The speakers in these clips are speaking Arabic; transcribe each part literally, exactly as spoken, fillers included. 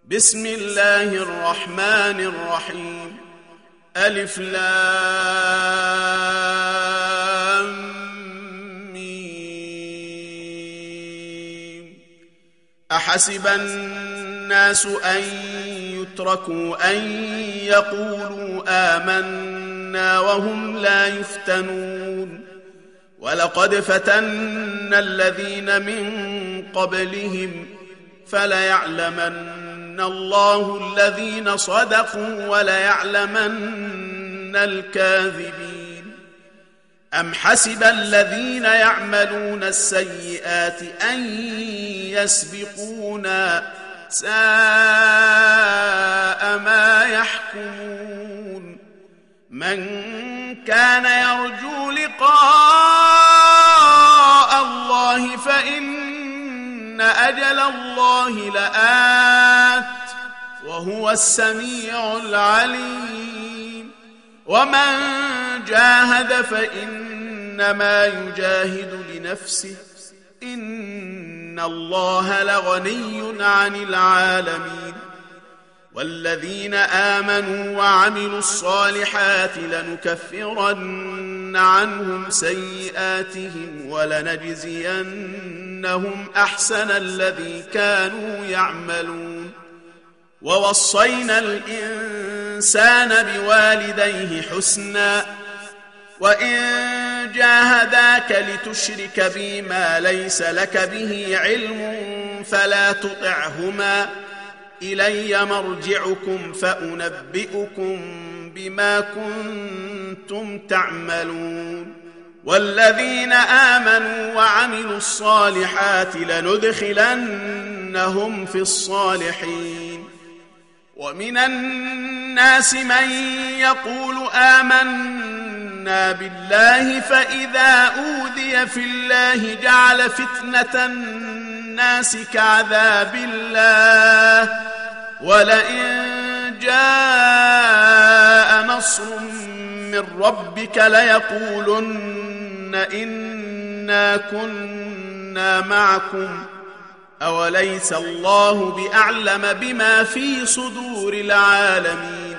بسم الله الرحمن الرحيم. ألف لام ميم. أحسب الناس أن يتركوا أن يقولوا آمنا وهم لا يفتنون. ولقد فتنا الذين من قبلهم فليعلمن الله الذين صدقوا وليعلمن الكاذبين. أم حسب الذين يعملون السيئات أن يسبقونا ساء ما يحكمون. من كان يرجو لقاء الله فإن أجل الله لآت وهو السميع العليم. ومن جاهد فإنما يجاهد لنفسه إن الله لغني عن العالمين. والذين آمنوا وعملوا الصالحات لنكفرن عنهم سيئاتهم ولنجزينهم أحسن الذي كانوا يعملون. ووصينا الإنسان بوالديه حسنا وإن جاهداك لتشرك بي ما ليس لك به علم فلا تطعهما إلي مرجعكم فأنبئكم بما كنتم تعملون. والذين آمنوا وعملوا الصالحات لندخلنهم في الصالحين. ومن الناس من يقول آمنا بالله فإذا أوذي في الله جعل فتنة الناس كعذاب الله ولئن جاء نصر من ربك ليقولن إنا كنا معكم أوليس الله بأعلم بما في صدور العالمين.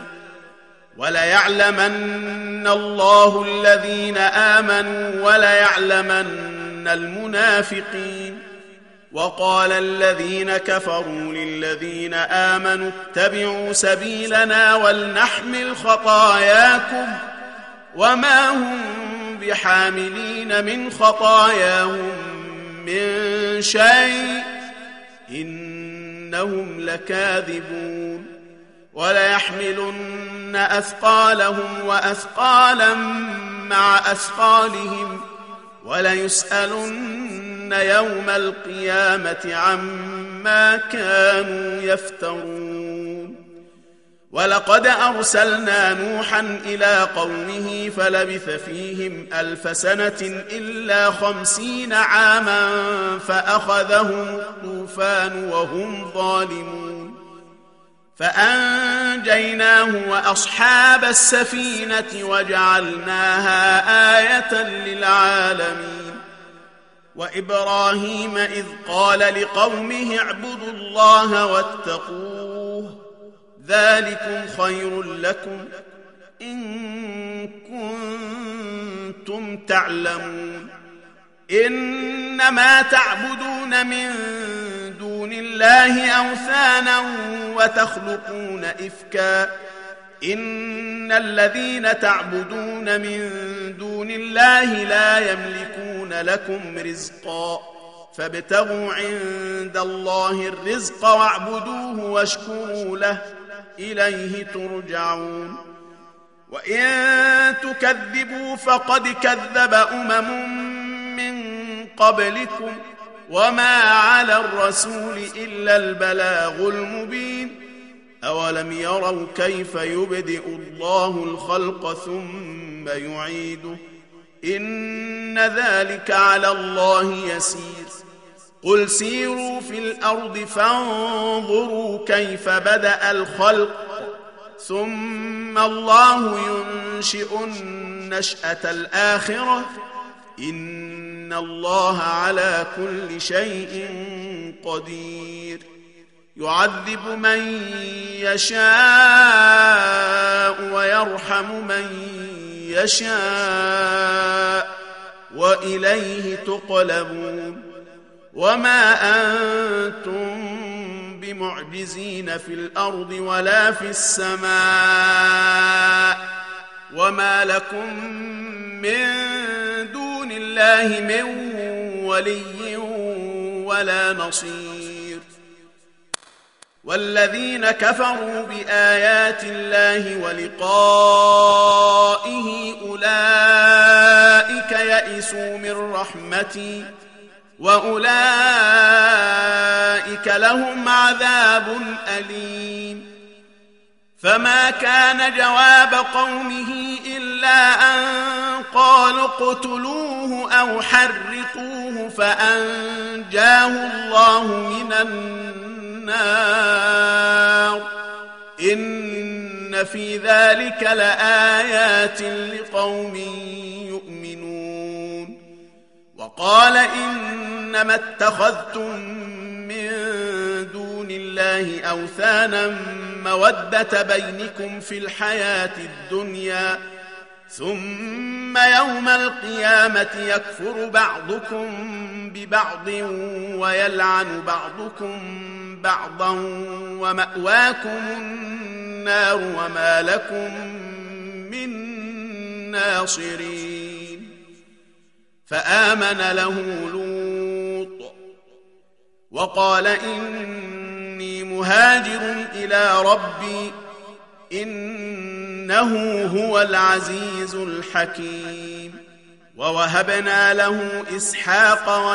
وليعلمن الله الذين آمنوا وليعلمن المنافقين. وقال الذين كفروا للذين آمنوا اتبعوا سبيلنا ولنحمل خطاياكم وما هم بحاملين من خطاياهم من شيء إنهم لكاذبون. وليحملن أثقالهم وأثقالا مع أثقالهم وليسألن يوم القيامة عما كانوا يفترون. ولقد أرسلنا نوحا إلى قومه فلبث فيهم ألف سنة إلا خمسين عاما فأخذهم الطوفان وهم ظالمون. فأنجيناه وأصحاب السفينة وجعلناها آية للعالمين. وإبراهيم إذ قال لقومه اعبدوا الله واتقوه ذلكم خير لكم إن كنتم تعلمون. إنما تعبدون من دون الله أوثانا وتخلقون إفكا إن الذين تعبدون من دون الله لا يملكون لكم رزقا فابتغوا عند الله الرزق واعبدوه واشكروا له إليه ترجعون. وإن تكذبوا فقد كذب أمم من قبلكم وما على الرسول إلا البلاغ المبين. أولم يروا كيف يبدئ الله الخلق ثم يعيده إن ذلك على الله يسير. قل سيروا في الأرض فانظروا كيف بدأ الخلق ثم الله ينشئ النشأة الآخرة إن الله على كل شيء قدير. يعذب من يشاء ويرحم من يشاء وإليه تقلبون وما أنتم بمعجزين في الأرض ولا في السماء وما لكم من دون الله من ولي ولا نصير والذين كفروا بآيات الله ولقائه أولئك يئسوا من رحمتي وأولئك لهم عذاب أليم فما كان جواب قومه إلا أن قالوا اقتلوه أو حرقوه فأنجاه الله من النار إن في ذلك لآيات لقوم يؤمنون وقال إنما اتخذتم من دون الله أوثانا مودة بينكم في الحياة الدنيا ثم يوم القيامة يكفر بعضكم ببعض ويلعن بعضكم بعضا ومأواكم النار وما لكم من ناصرين فآمن له لوط وقال إني مهاجر إلى ربي إنه هو العزيز الحكيم ووهبنا له إسحاق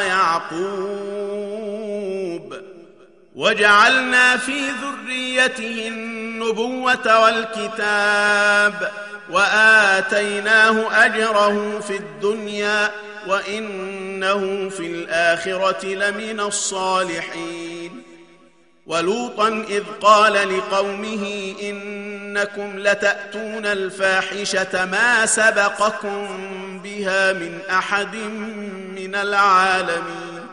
ويعقوب وجعلنا في ذريته النبوة والكتاب وآتيناه أجره في الدنيا وإنه في الآخرة لمن الصالحين ولوطا إذ قال لقومه إنكم لتأتون الفاحشة ما سبقكم بها من أحد من العالمين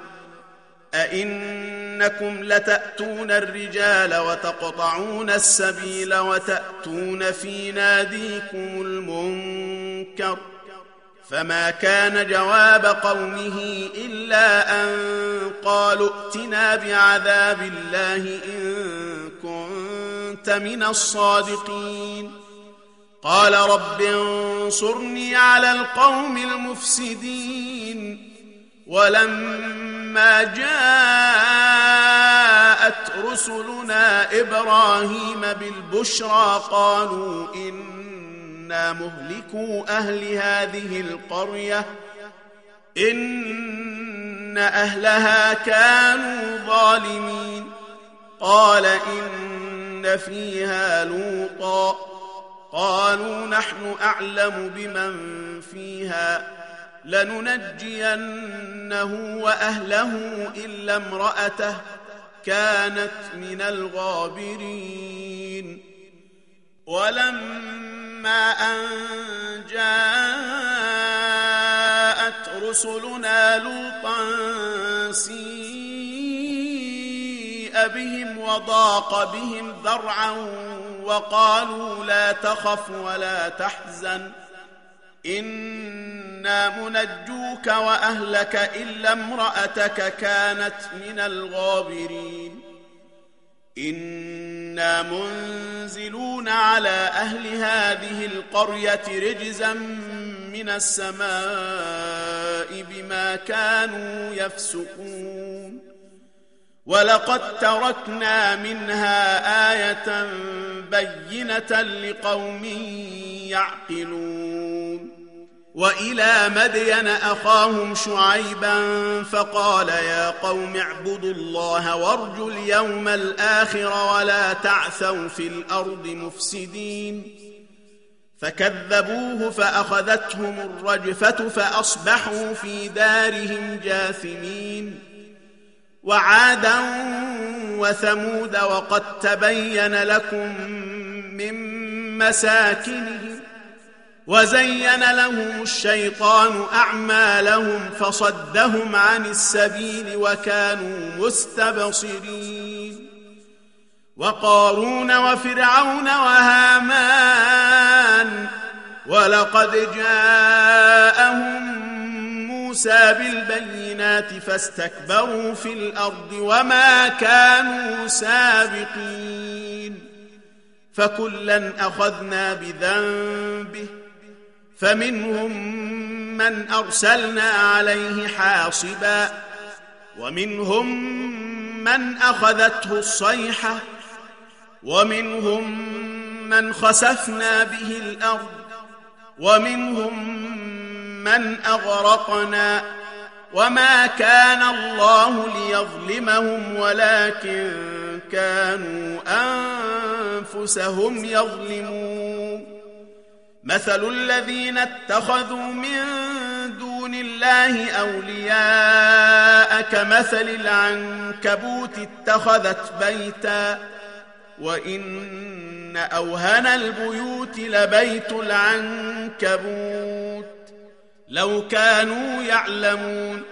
أئنكم لتأتون الرجال وتقطعون السبيل وتأتون في ناديكم المنكر فما كان جواب قومه إلا أن قالوا ائتنا بعذاب الله إن كنت من الصادقين قال رب انصرني على القوم المفسدين ولما جاءت رسلنا إبراهيم بالبشرى قالوا إنا مهلكو أهل هذه القرية إن أهلها كانوا ظالمين قال إن فيها لوطا قالوا نحن أعلم بمن فيها لننجينه وأهله إلا امرأته كانت من الغابرين ولما أن جاءت رسلنا لوطا سيء بهم وضاق بهم ذرعا وقالوا لا تخف ولا تحزن إنا منجوك وأهلك إلا امرأتك كانت من الغابرين إنا منزلون على أهل هذه القرية رجزا من السماء بما كانوا يفسقون ولقد تركنا منها آية بينة لقوم يعقلون وإلى مدين أخاهم شعيبا فقال يا قوم اعبدوا الله وارجوا اليوم الآخر ولا تعثوا في الأرض مفسدين فكذبوه فأخذتهم الرجفة فأصبحوا في دارهم جاثمين وعادا وثمود وقد تبين لكم من مساكنهم وزين لهم الشيطان أعمالهم فصدهم عن السبيل وكانوا مستبصرين وقارون وفرعون وهامان ولقد جاءهم موسى بالبينات فاستكبروا في الأرض وما كانوا سابقين فكلا أخذنا بذنبه فمنهم من أرسلنا عليه حاصبا ومنهم من أخذته الصيحة ومنهم من خسفنا به الأرض ومنهم من أغرقنا وما كان الله ليظلمهم ولكن كانوا أنفسهم يظلمون مثل الذين اتخذوا من دون الله أولياء كمثل العنكبوت اتخذت بيتا وإن أوهن البيوت لبيت العنكبوت لو كانوا يعلمون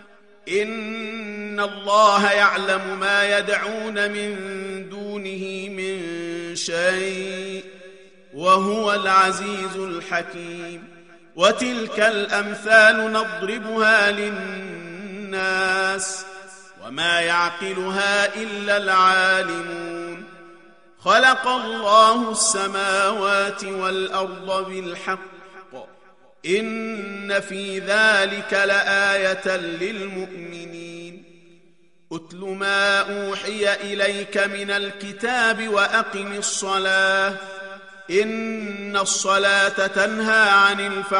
إن الله يعلم ما يدعون من دونه من شيء وهو العزيز الحكيم وتلك الأمثال نضربها للناس وما يعقلها إلا العالمون خلق الله السماوات والأرض بالحق إن في ذلك لآية للمؤمنين أتل ما أوحي إليك من الكتاب وأقم الصلاة إن الصلاة تنهى عن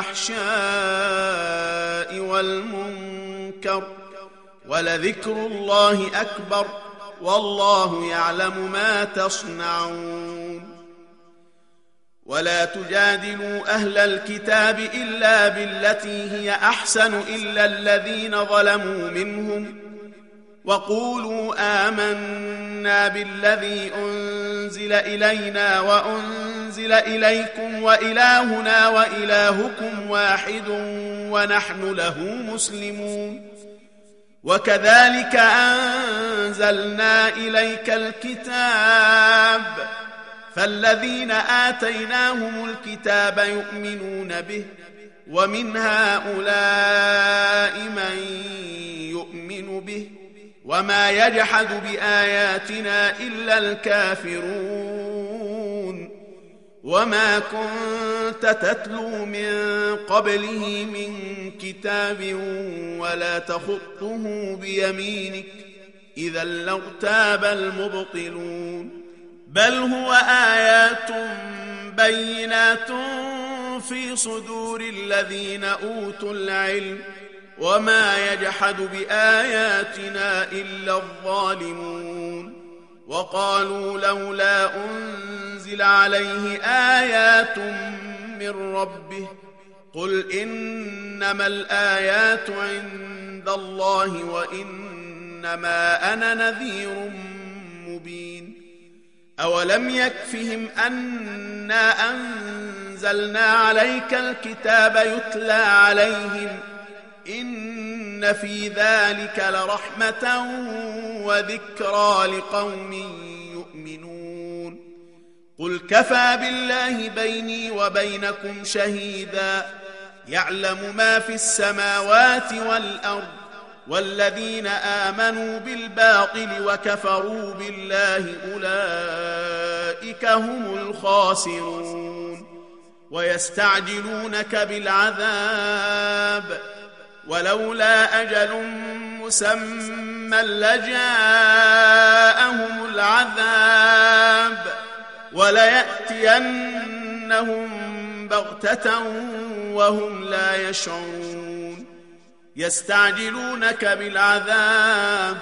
الفحشاء والمنكر ولذكر الله أكبر والله يعلم ما تصنعون ولا تجادلوا أهل الكتاب إلا بالتي هي أحسن إلا الذين ظلموا منهم وقولوا آمنا بالذي أنزل إلينا وأنزل إليكم وإلهنا وإلهكم واحد ونحن له مسلمون وكذلك أنزلنا إليك الكتاب فالذين آتيناهم الكتاب يؤمنون به ومن هؤلاء من يؤمن به وما يجحد بآياتنا إلا الكافرون وما كنت تتلو من قبله من كتاب ولا تخطه بيمينك إذا لارتاب المبطلون بل هو آيات بينات في صدور الذين أوتوا العلم وما يجحد بآياتنا إلا الظالمون وقالوا لولا أنزل عليه آيات من ربه قل إنما الآيات عند الله وإنما أنا نذير مبين أولم يكفهم أنا أنزلنا عليك الكتاب يتلى عليهم إن في ذلك لرحمة وذكرى لقوم يؤمنون قل كفى بالله بيني وبينكم شهيدا يعلم ما في السماوات والأرض والذين آمنوا بالباطل وكفروا بالله أولئك هم الخاسرون ويستعجلونك بالعذاب ولولا أجل مسمى لجاءهم العذاب وليأتينهم بغتة وهم لا يشعرون يستعجلونك بالعذاب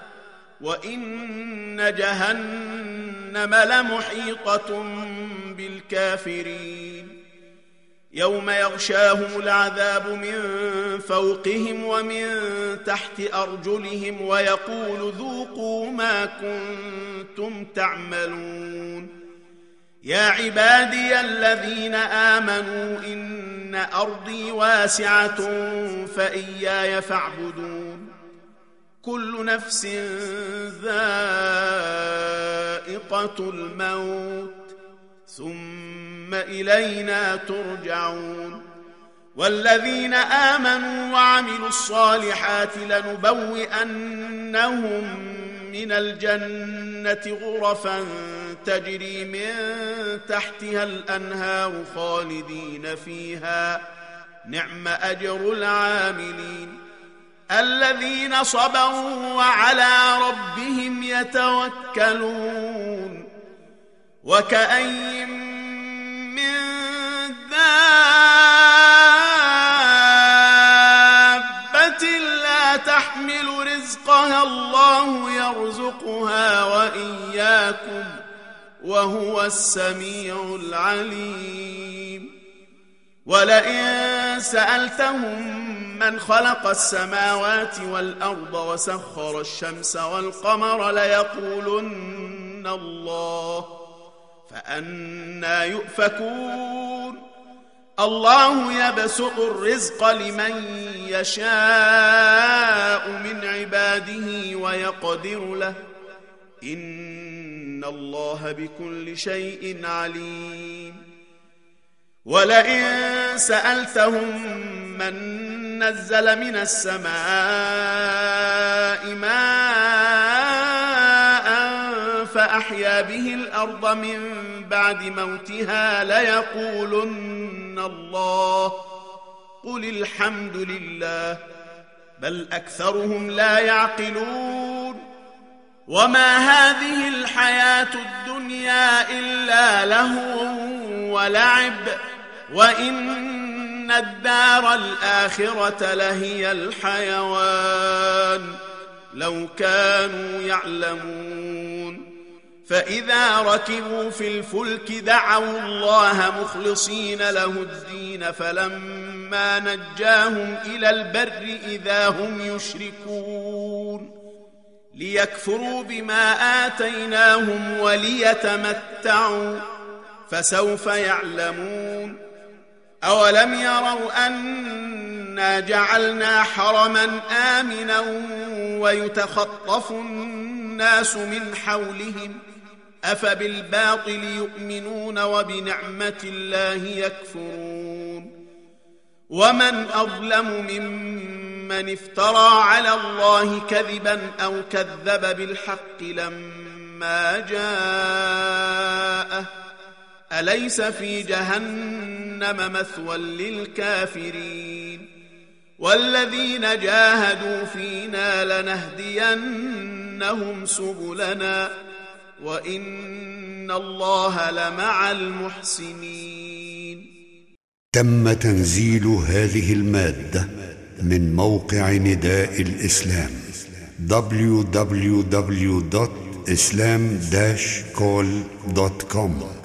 وإن جهنم لمحيطة بالكافرين يوم يغشاهم العذاب من فوقهم ومن تحت أرجلهم ويقول ذوقوا ما كنتم تعملون يا عبادي الذين آمنوا إن أرضي واسعة فإياي فاعبدون كل نفس ذائقة ذائقة الموت ثم إلينا ترجعون والذين آمنوا وعملوا الصالحات لنبوئنهم من الجنة غرفا تجري من تحتها الأنهار خالدين فيها نعم أجر العاملين الذين صبروا وعلى ربهم يتوكلون وكأين من دابة لا تحمل رزقها الله يرزقها وإياكم وهو السميع العليم ولئن سألتهم من خلق السماوات والأرض وسخر الشمس والقمر ليقولن الله فأنى يؤفكون الله يبسط الرزق لمن يشاء من عباده ويقدر له إن الله بكل شيء عليم ولئن سألتهم من نزل من السماء ماء فأحيا به الأرض من بعد موتها ليقولن الله قل الحمد لله بل أكثرهم لا يعقلون وما هذه الحياة الدنيا إلا لهو ولعب وإن الدار الآخرة لهي الحيوان لو كانوا يعلمون فإذا ركبوا في الفلك دعوا الله مخلصين له الدين فلما نجاهم إلى البر إذا هم يشركون ليكفروا بما آتيناهم وليتمتعوا فسوف يعلمون أولم يروا أنا جعلنا حرما آمنا ويتخطف الناس من حولهم أفبالباطل يؤمنون وبنعمة الله يكفرون ومن أظلم ممن افترى على الله كذبا أو كذب بالحق لما جاءه أليس في جهنم مثوى للكافرين والذين جاهدوا فينا لنهدينهم سبلنا وإن الله لمع المحسنين. تم تنزيل هذه المادة من موقع نداء الإسلام دبليو دبليو دبليو دوت إسلام داش كول دوت كوم.